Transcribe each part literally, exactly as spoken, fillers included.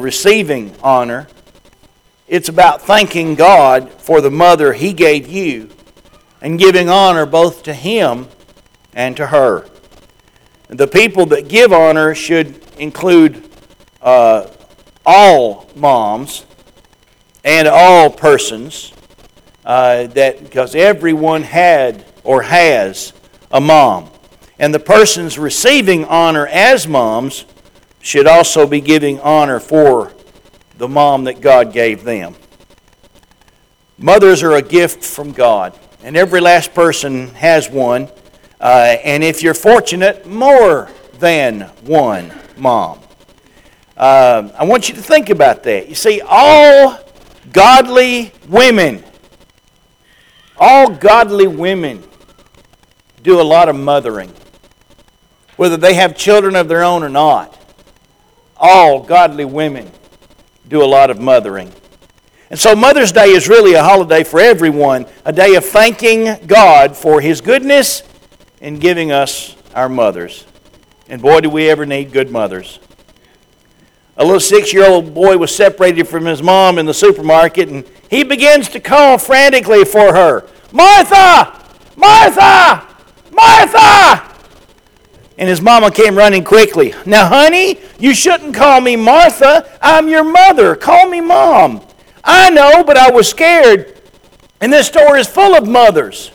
and receiving honor. It's about thanking God for the mother He gave you and giving honor both to Him and to her. The people that give honor should include uh, all moms and all persons, uh, that because everyone had or has a mom. And the persons receiving honor as moms should also be giving honor for the mom that God gave them. Mothers are a gift from God, and every last person has one. Uh, and if you're fortunate, more than one mom. Uh, I want you to think about that. You see, all godly women, all godly women do a lot of mothering, whether they have children of their own or not. All godly women do a lot of mothering. And so Mother's Day is really a holiday for everyone, a day of thanking God for His goodness in giving us our mothers. And boy, do we ever need good mothers. A little six-year-old boy was separated from his mom in the supermarket, and he begins to call frantically for her. Martha! Martha! Martha! And his mama came running quickly. Now, honey, you shouldn't call me Martha. I'm your mother. Call me Mom. I know, but I was scared. And this store is full of mothers.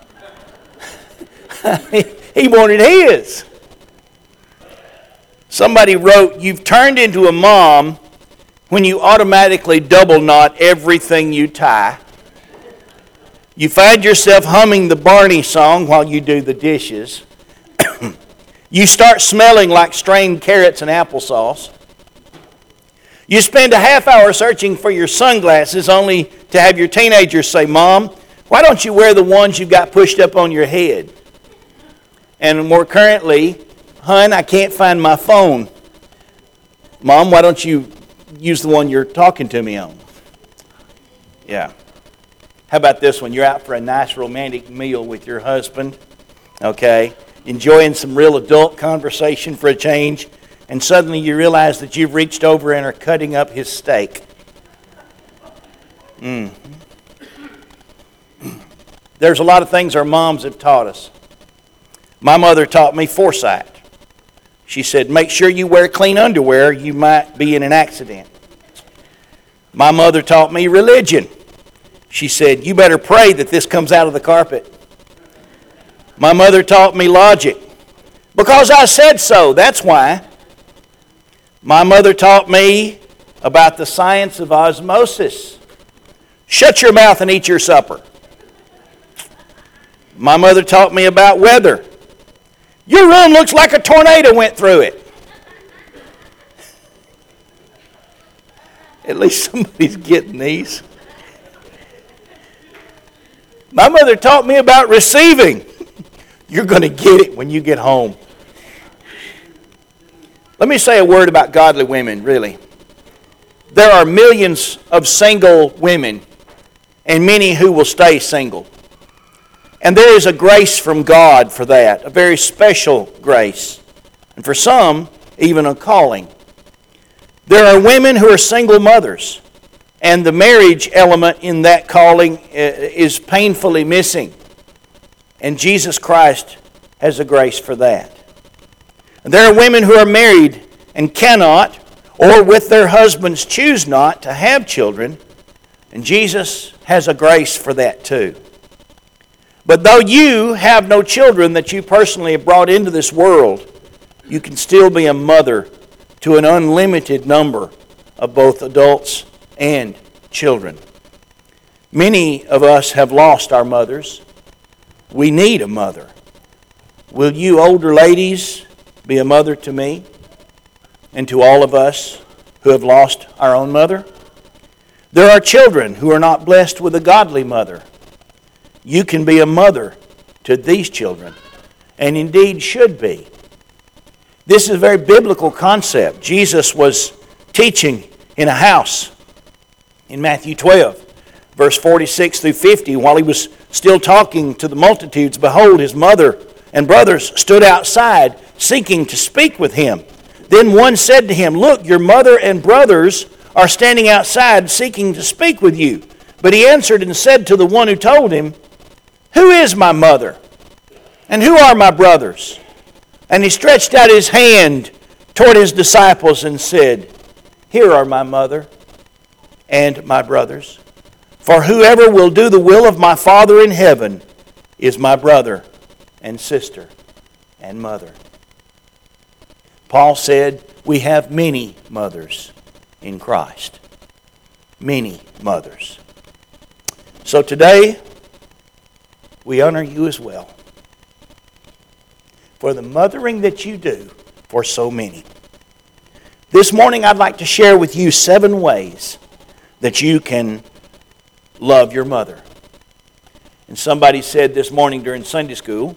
He wanted his. Somebody wrote, you've turned into a mom when you automatically double knot everything you tie. You find yourself humming the Barney song while you do the dishes. You start smelling like strained carrots and applesauce. You spend a half hour searching for your sunglasses only to have your teenagers say, Mom, why don't you wear the ones you've got pushed up on your head? And more currently, Hun, I can't find my phone. Mom, why don't you use the one you're talking to me on? Yeah. How about this one? You're out for a nice romantic meal with your husband, okay, enjoying some real adult conversation for a change, and suddenly you realize that you've reached over and are cutting up his steak. Mm. There's a lot of things our moms have taught us. My mother taught me foresight. She said, make sure you wear clean underwear, you might be in an accident. My mother taught me religion. She said, you better pray that this comes out of the carpet. My mother taught me logic. Because I said so, that's why. My mother taught me about the science of osmosis. Shut your mouth and eat your supper. My mother taught me about weather. Your room looks like a tornado went through it. At least somebody's getting these. My mother taught me about receiving. You're going to get it when you get home. Let me say a word about godly women, really. There are millions of single women and many who will stay single. And there is a grace from God for that, a very special grace. And for some, even a calling. There are women who are single mothers, and the marriage element in that calling is painfully missing. And Jesus Christ has a grace for that. And there are women who are married and cannot, or with their husbands choose not to have children, and Jesus has a grace for that too. But though you have no children that you personally have brought into this world, you can still be a mother to an unlimited number of both adults and children. Many of us have lost our mothers. We need a mother. Will you older ladies be a mother to me and to all of us who have lost our own mother? There are children who are not blessed with a godly mother. You can be a mother to these children, and indeed should be. This is a very biblical concept. Jesus was teaching in a house in Matthew twelve, verse forty-six through fifty. While he was still talking to the multitudes, behold, his mother and brothers stood outside seeking to speak with him. Then one said to him, "Look, your mother and brothers are standing outside seeking to speak with you." But he answered and said to the one who told him, "Who is my mother? And who are my brothers?" And he stretched out his hand toward his disciples and said, "Here are my mother and my brothers. For whoever will do the will of my Father in heaven is my brother and sister and mother." Paul said, we have many mothers in Christ. Many mothers. So today, we honor you as well for the mothering that you do for so many. This morning, I'd like to share with you seven ways that you can love your mother. And somebody said this morning during Sunday school,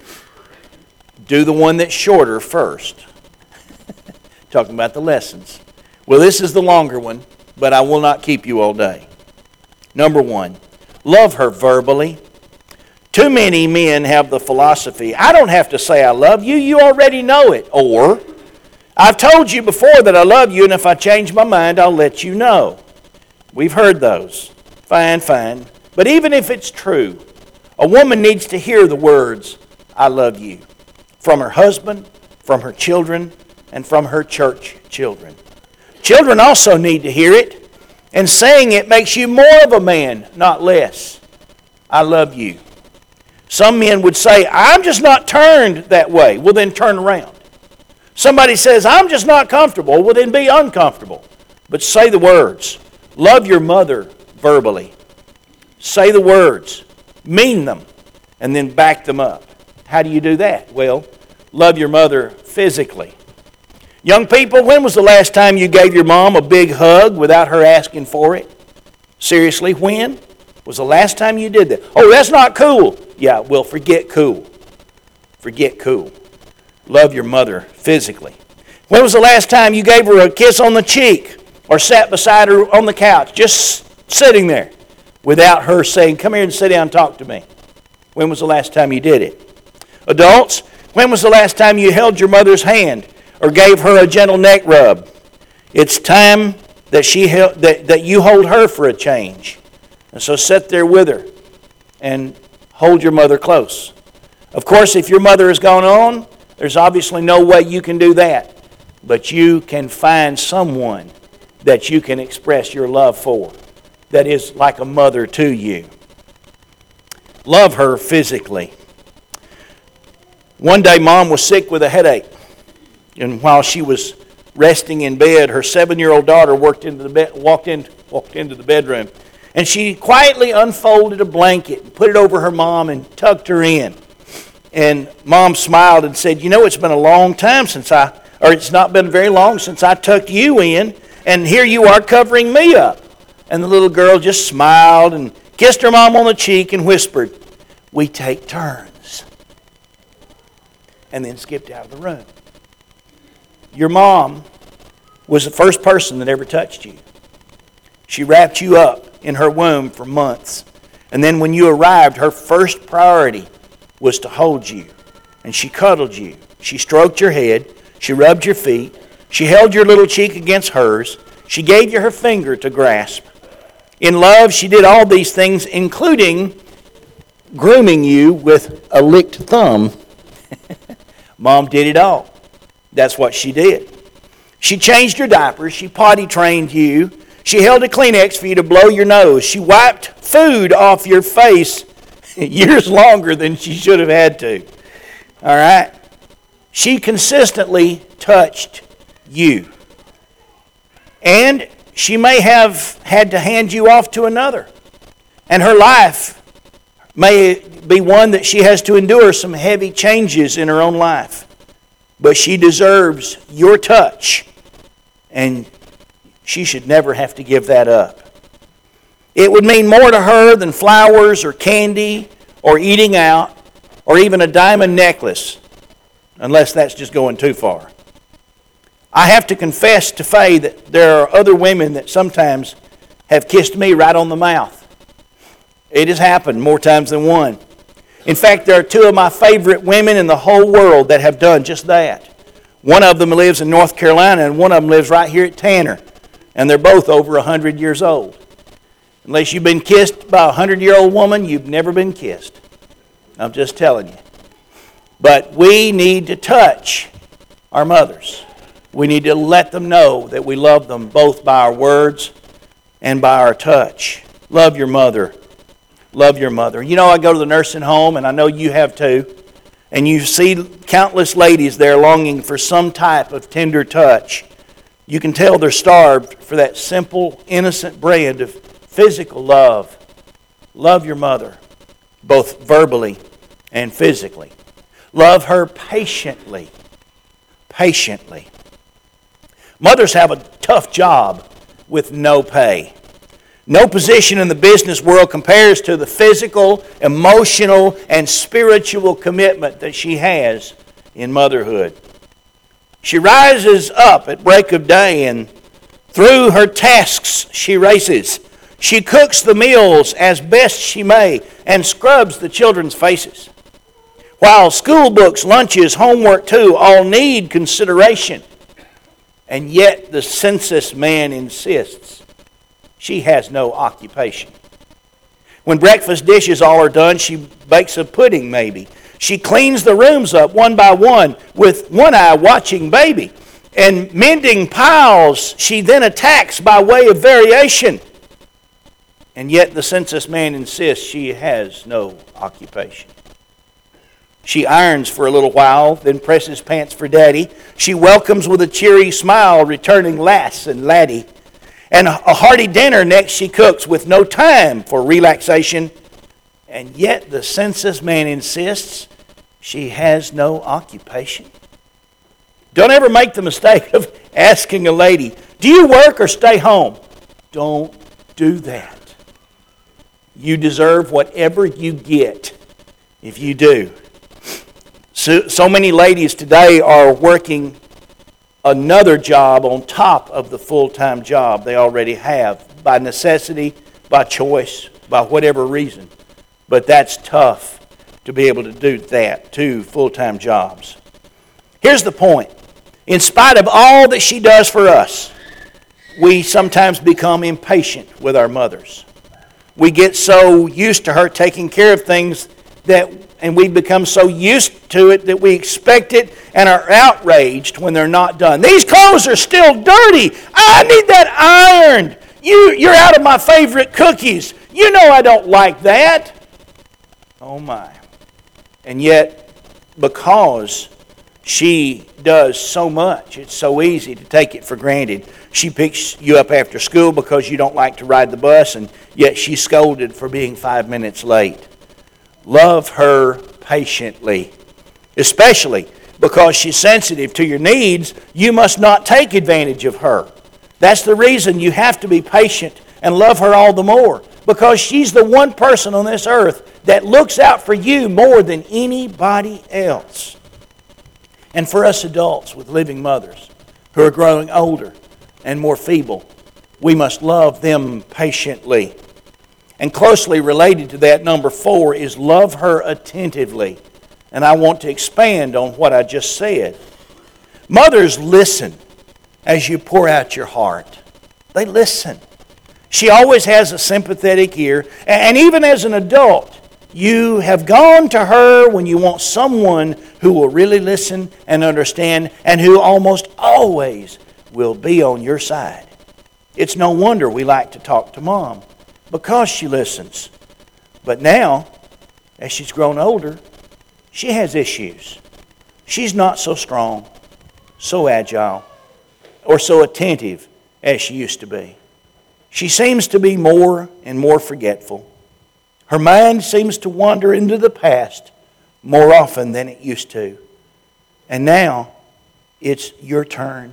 do the one that's shorter first. Talking about the lessons. Well, this is the longer one, but I will not keep you all day. Number one, love her verbally. Too many men have the philosophy, I don't have to say I love you, you already know it. Or, I've told you before that I love you, and if I change my mind, I'll let you know. We've heard those. Fine, fine. But even if it's true, a woman needs to hear the words, I love you, from her husband, from her children, and from her church children. Children also need to hear it, and saying it makes you more of a man, not less. I love you. Some men would say, I'm just not turned that way. Well, then turn around. Somebody says, I'm just not comfortable. Well, then be uncomfortable. But say the words. Love your mother verbally. Say the words. Mean them. And then back them up. How do you do that? Well, love your mother physically. Young people, when was the last time you gave your mom a big hug without her asking for it? Seriously, when was the last time you did that? Oh, that's not cool. Yeah, well, forget cool. Forget cool. Love your mother physically. When was the last time you gave her a kiss on the cheek or sat beside her on the couch, just sitting there without her saying, come here and sit down and talk to me? When was the last time you did it? Adults, when was the last time you held your mother's hand or gave her a gentle neck rub? It's time that she held, that, that you hold her for a change. And so sit there with her and hold your mother close. Of course, if your mother has gone on, there's obviously no way you can do that. But you can find someone that you can express your love for that is like a mother to you. Love her physically. One day, Mom was sick with a headache. And while she was resting in bed, her seven-year-old daughter walked into the bed, walked in, walked into the bedroom, and she quietly unfolded a blanket and put it over her mom and tucked her in. And Mom smiled and said, "You know, it's been a long time since I, or it's not been very long since I tucked you in, and here you are covering me up." And the little girl just smiled and kissed her mom on the cheek and whispered, "We take turns," and then skipped out of the room. Your mom was the first person that ever touched you. She wrapped you up in her womb for months. And then when you arrived, her first priority was to hold you. And she cuddled you. She stroked your head. She rubbed your feet. She held your little cheek against hers. She gave you her finger to grasp. In love, she did all these things, including grooming you with a licked thumb. Mom did it all. That's what she did. She changed your diapers. She potty trained you. She held a Kleenex for you to blow your nose. She wiped food off your face years longer than she should have had to. All right? She consistently touched you. And she may have had to hand you off to another. And her life may be one that she has to endure some heavy changes in her own life. But she deserves your touch, and she should never have to give that up. It would mean more to her than flowers or candy or eating out or even a diamond necklace, unless that's just going too far. I have to confess to Faye that there are other women that sometimes have kissed me right on the mouth. It has happened more times than one. In fact, there are two of my favorite women in the whole world that have done just that. One of them lives in North Carolina, and one of them lives right here at Tanner. And they're both over one hundred years old. Unless you've been kissed by a hundred-year-old woman, you've never been kissed. I'm just telling you. But we need to touch our mothers. We need to let them know that we love them both by our words and by our touch. Love your mother. Love your mother. You know, I go to the nursing home, and I know you have too. And you see countless ladies there longing for some type of tender touch. You can tell they're starved for that simple, innocent brand of physical love. Love your mother, both verbally and physically. Love her patiently. Patiently. Mothers have a tough job with no pay. No position in the business world compares to the physical, emotional, and spiritual commitment that she has in motherhood. She rises up at break of day, and through her tasks she races. She cooks the meals as best she may and scrubs the children's faces. While school books, lunches, homework too, all need consideration. And yet the census man insists she has no occupation. When breakfast dishes all are done, she bakes a pudding maybe. She cleans the rooms up one by one with one eye watching baby. And mending piles she then attacks by way of variation. And yet the census man insists she has no occupation. She irons for a little while, then presses pants for daddy. She welcomes with a cheery smile returning lass and laddie. And a hearty dinner next she cooks with no time for relaxation. And yet the census man insists she has no occupation. Don't ever make the mistake of asking a lady, do you work or stay home? Don't do that. You deserve whatever you get if you do. So, so many ladies today are working another job on top of the full-time job they already have, by necessity, by choice, by whatever reason. But that's tough to be able to do that, two full-time jobs. Here's the point. In spite of all that she does for us, we sometimes become impatient with our mothers. We get so used to her taking care of things that and we become so used to it that we expect it and are outraged when they're not done. These clothes are still dirty. I need that ironed. You, you're out of my favorite cookies. You know I don't like that. Oh my. And yet, because she does so much, it's so easy to take it for granted. She picks you up after school because you don't like to ride the bus, and yet she's scolded for being five minutes late. Love her patiently, especially because she's sensitive to your needs. You must not take advantage of her. That's the reason you have to be patient and love her all the more, because she's the one person on this earth that looks out for you more than anybody else. And for us adults with living mothers who are growing older and more feeble, we must love them patiently. And closely related to that, number four, is love her attentively. And I want to expand on what I just said. Mothers listen as you pour out your heart. They listen. She always has a sympathetic ear. And even as an adult, you have gone to her when you want someone who will really listen and understand, and who almost always will be on your side. It's no wonder we like to talk to Mom, because she listens. But now, as she's grown older, she has issues. She's not so strong, so agile, or so attentive as she used to be. She seems to be more and more forgetful. Her mind seems to wander into the past more often than it used to. And now, it's your turn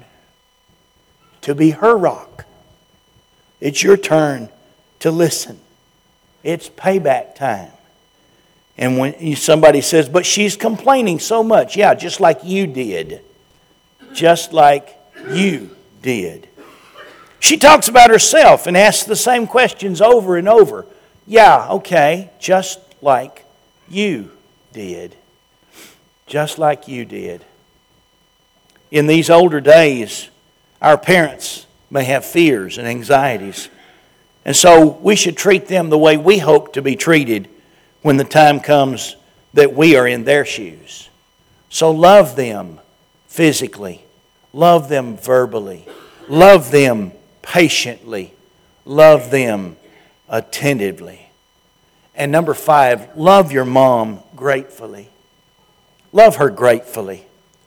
to be her rock. It's your turn to listen. It's payback time. And when somebody says, but she's complaining so much. Yeah, just like you did. Just like you did. She talks about herself and asks the same questions over and over. Yeah, okay, just like you did. Just like you did. in these older days, our parents may have fears and anxieties. And so we should treat them the way we hope to be treated when the time comes that we are in their shoes. So love them physically. Love them verbally. Love them patiently. Love them attentively. And number five, love your mom gratefully. Love her gratefully.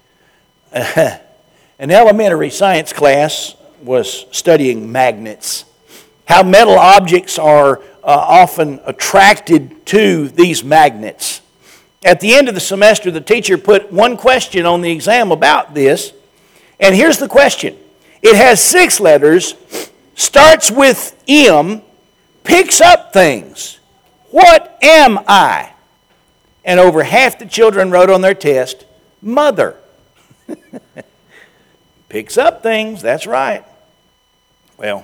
An elementary science class was studying magnets. How metal objects are uh, often attracted to these magnets. At the end of the semester, the teacher put one question on the exam about this. And here's the question. It has six letters, starts with M, picks up things. What am I? And over half the children wrote on their test, mother. Picks up things, that's right. Well,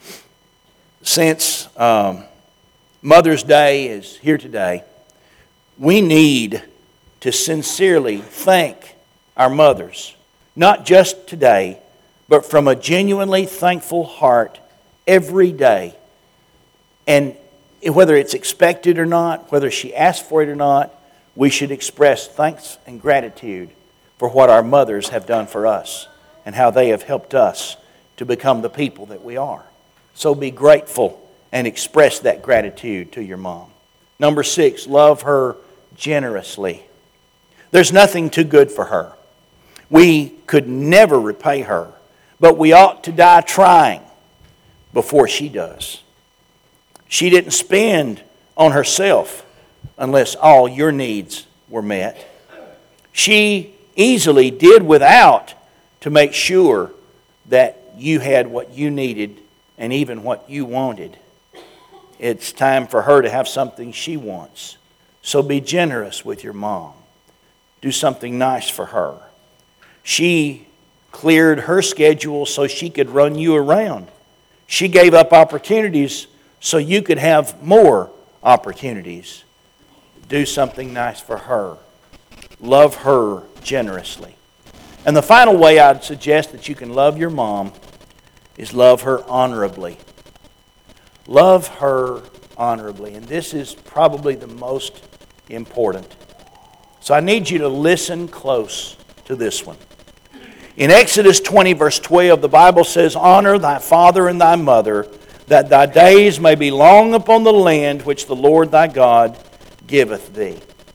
since um, Mother's Day is here today, we need to sincerely thank our mothers, not just today, but from a genuinely thankful heart every day. And whether it's expected or not, whether she asked for it or not, we should express thanks and gratitude for what our mothers have done for us and how they have helped us to become the people that we are. So be grateful and express that gratitude to your mom. Number six, love her generously. There's nothing too good for her. We could never repay her, but we ought to die trying before she does. She didn't spend on herself unless all your needs were met. She easily did without to make sure that you had what you needed and even what you wanted. It's time for her to have something she wants. So be generous with your mom. Do something nice for her. She cleared her schedule so she could run you around. She gave up opportunities so you could have more opportunities. Do something nice for her. Love her generously. And the final way I'd suggest that you can love your mom is love her honorably. Love her honorably. And this is probably the most important. So I need you to listen close to this one. In Exodus twenty, verse twelve, the Bible says, honor thy father and thy mother, that thy days may be long upon the land which the Lord thy God giveth thee.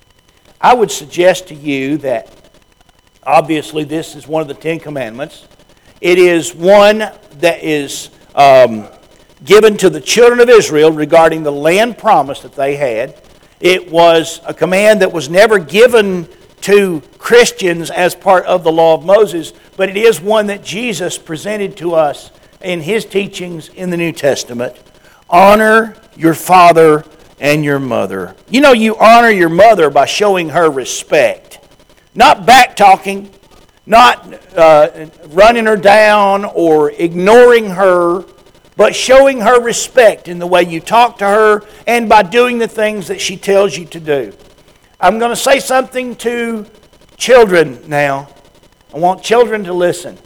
I would suggest to you that obviously this is one of the Ten Commandments. It is one that is um, given to the children of Israel regarding the land promise that they had. It was a command that was never given to Christians as part of the law of Moses, but it is one that Jesus presented to us in His teachings in the New Testament. Honor your father and your mother. You know, you honor your mother by showing her respect. Not back-talking, not uh, running her down or ignoring her, but showing her respect in the way you talk to her and by doing the things that she tells you to do. I'm going to say something to children now. I want children to listen.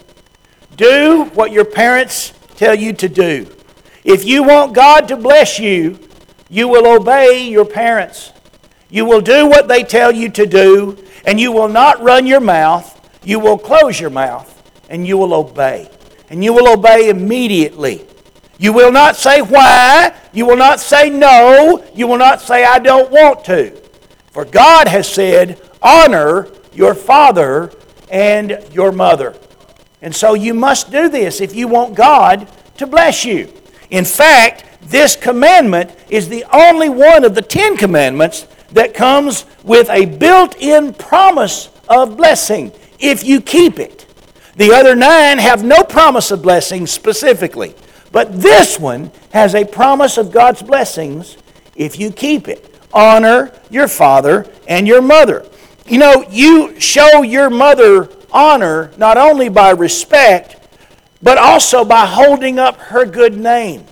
Do what your parents tell you to do. If you want God to bless you, you will obey your parents. You will do what they tell you to do, and you will not run your mouth. You will close your mouth, and you will obey. And you will obey immediately. You will not say why. You will not say no. You will not say I don't want to. For God has said, honor your father and your mother. And so you must do this if you want God to bless you. In fact, this commandment is the only one of the Ten Commandments that comes with a built-in promise of blessing if you keep it. The other nine have no promise of blessing specifically. But this one has a promise of God's blessings if you keep it. Honor your father and your mother. You know, you show your mother honor not only by respect, but also by holding up her good name.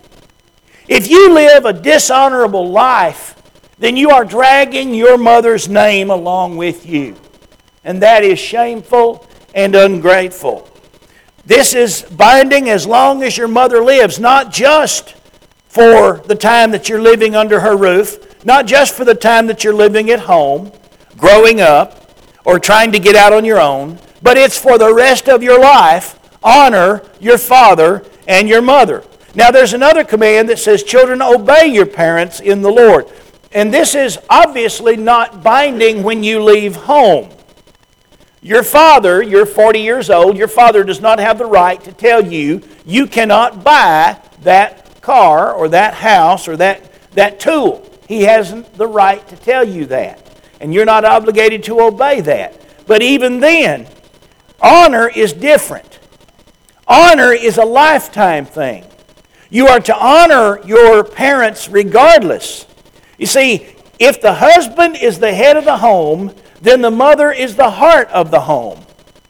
If you live a dishonorable life, then you are dragging your mother's name along with you. And that is shameful and ungrateful. This is binding as long as your mother lives, not just for the time that you're living under her roof, not just for the time that you're living at home, growing up, or trying to get out on your own, but it's for the rest of your life. Honor your father and your mother. Now there's another command that says, children, obey your parents in the Lord. And this is obviously not binding when you leave home. Your father, you're forty years old, your father does not have the right to tell you you cannot buy that car or that house or that, that tool. He hasn't the right to tell you that. And you're not obligated to obey that. But even then, honor is different. Honor is a lifetime thing. You are to honor your parents regardless. You see, if the husband is the head of the home, then the mother is the heart of the home.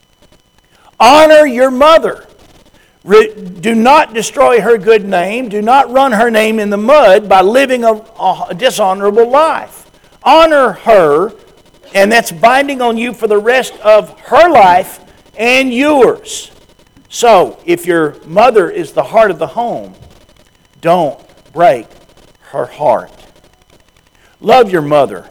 Honor your mother. Re- do not destroy her good name. Do not run her name in the mud by living a, a dishonorable life. Honor her, and that's binding on you for the rest of her life and yours. So, if your mother is the heart of the home, don't break her heart. Love your mother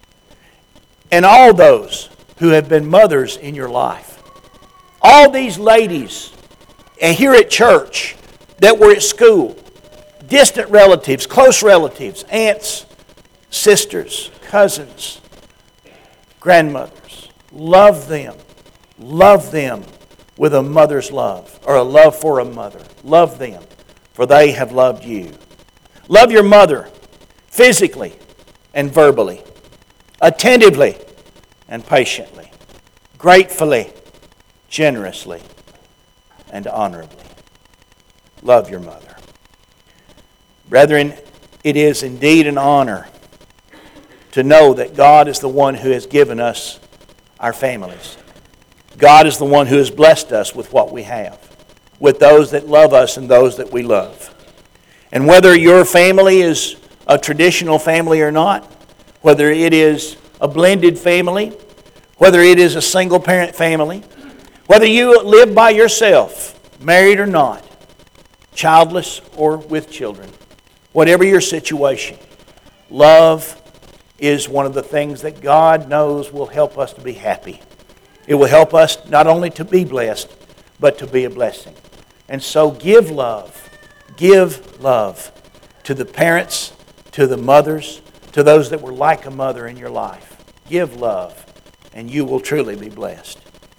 and all those who have been mothers in your life. All these ladies and here at church that were at school, distant relatives, close relatives, aunts, sisters, cousins, grandmothers. Love them. Love them with a mother's love, or a love for a mother. Love them, for they have loved you. Love your mother physically and verbally, attentively and patiently, gratefully, generously, and honorably. Love your mother. Brethren, it is indeed an honor to know that God is the one who has given us our families. God is the one who has blessed us with what we have, with those that love us and those that we love. And whether your family is a traditional family or not, whether it is a blended family, whether it is a single-parent family, whether you live by yourself, married or not, childless or with children, whatever your situation, love is one of the things that God knows will help us to be happy. It will help us not only to be blessed, but to be a blessing. And so give love, give love to the parents, to the mothers, to those that were like a mother in your life. Give love, and you will truly be blessed.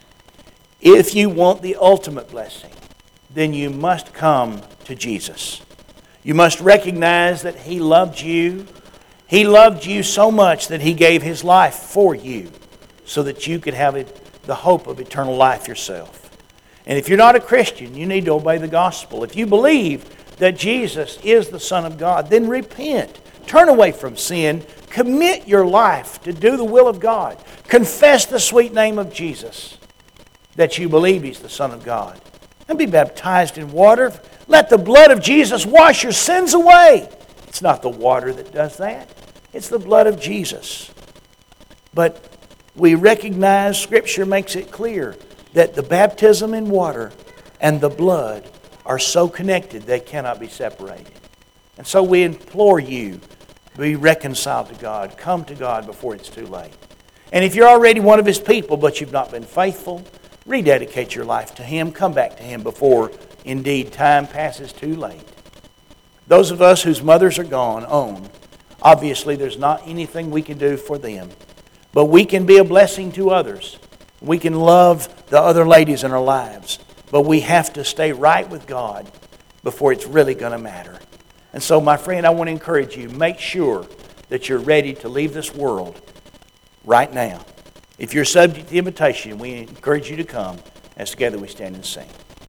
If you want the ultimate blessing, then you must come to Jesus. You must recognize that He loved you. He loved you so much that He gave His life for you so that you could have it, the hope of eternal life yourself. And if you're not a Christian, you need to obey the gospel. If you believe that Jesus is the Son of God, then repent. Turn away from sin. Commit your life to do the will of God. Confess the sweet name of Jesus, that you believe He's the Son of God. And be baptized in water. Let the blood of Jesus wash your sins away. It's not the water that does that. It's the blood of Jesus. But we recognize, Scripture makes it clear, that the baptism in water and the blood are so connected they cannot be separated. And so we implore you, be reconciled to God. Come to God before it's too late. And if you're already one of His people, but you've not been faithful, rededicate your life to Him. Come back to Him before, indeed, time passes too late. Those of us whose mothers are gone on, obviously there's not anything we can do for them. But we can be a blessing to others. We can love the other ladies in our lives. But we have to stay right with God before it's really going to matter. And so, my friend, I want to encourage you, make sure that you're ready to leave this world right now. If you're subject to invitation, we encourage you to come as together we stand and sing.